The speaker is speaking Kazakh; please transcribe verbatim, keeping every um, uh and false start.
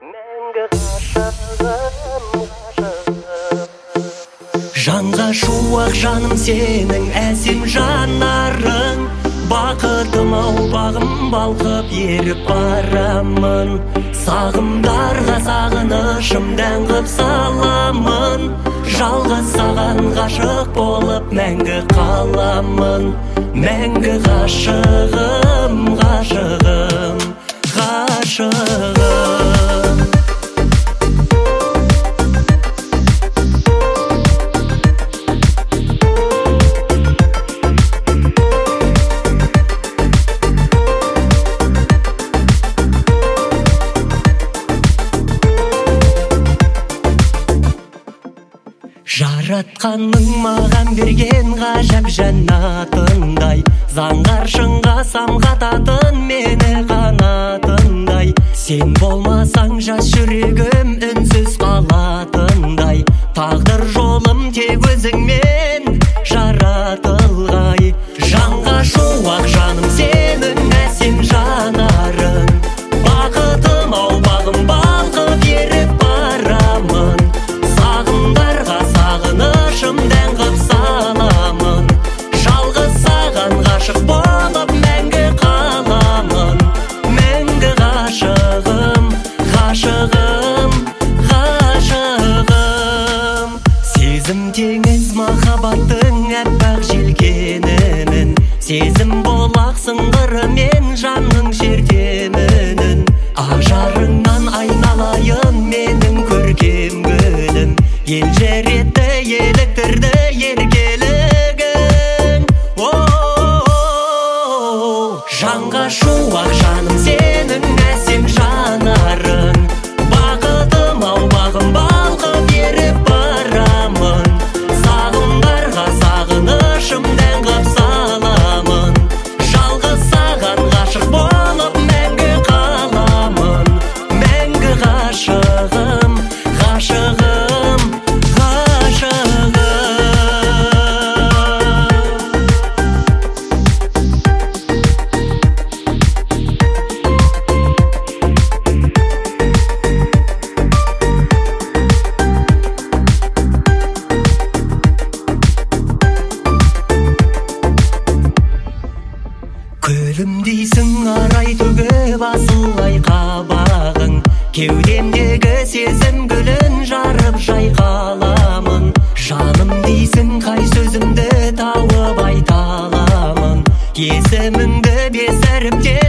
Жанға шуақ жаным сенің әсем жанарың, бақытым ау бағым балқып еріп барамын. Сағымдарға сағынышым дән қып саламын, жалғыз саған ғашық болып мәңгі қаламын. Мәңгі ғашығым, ғашығым, ғашығым. Жаратқанның маған берген ғажап жәннатындай, заңғар шыңға самғататын мені қанатындай. Сен болмасаң жас жүрегім үнсіз қалатындай, тағдыр жолым тек өзіңмен жаратылғай. Жанға шуақ жаным сенің әсем жанарың, бақытым ау бағым балқып еріп барамын. Сағымдарға сағынышым дән қып саламын, жалғыз саған ғашық болып мәңгі қаламын. Мәңгі ғашығым, ғашығым, ғашығым. Сезім теңіз махаббаттың әппақ желкенінің, сезім болақ сыңғырымен жанның шертемінің. Ажарыңнан айналайын менің көркем гүлім, ел жеретті еліктірді еркелігің. Жанға шуақ жаным сенің әсем жанарың, бақытым ау бағым балқып еріп барамын. Сағымдарға сағынышым дән қып саламын, жалғыз саған ғашық болып мәңгі қаламын. Мәңгі ғашығым, ғашығым, ғашығым. Күлімдейсің арай төгіп асылай қабағың, кеудемдегі сезім гүлін жарып жайқаламын. Жаным дейсің қай сөзімді тауып айта аламын, есіміңді бес әріпте